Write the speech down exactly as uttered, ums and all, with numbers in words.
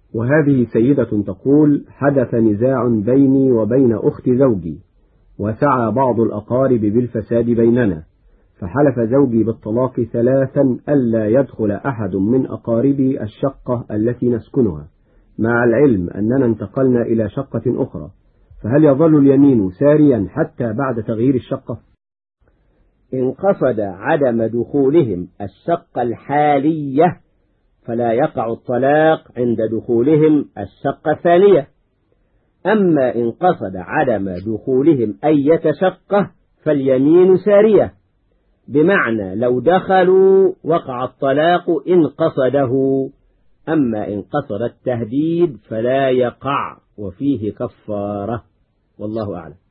وهذه سيدة تقول: حدث نزاع بيني وبين أخت زوجي، وسعى بعض الأقارب بالفساد بيننا، فحلف زوجي بالطلاق ثلاثا ألا يدخل أحد من أقاربي الشقة التي نسكنها، مع العلم أننا انتقلنا إلى شقة أخرى، فهل يظل اليمين ساريا حتى بعد تغيير الشقة؟ إن قصد عدم دخولهم الشقة الحالية فلا يقع الطلاق عند دخولهم الشقة الثانية. أما إن قصد عدم دخولهم أي شقة فاليمين سارية، بمعنى لو دخلوا وقع الطلاق إن قصده، أما إن قصد التهديد فلا يقع وفيه كفارة، والله أعلم.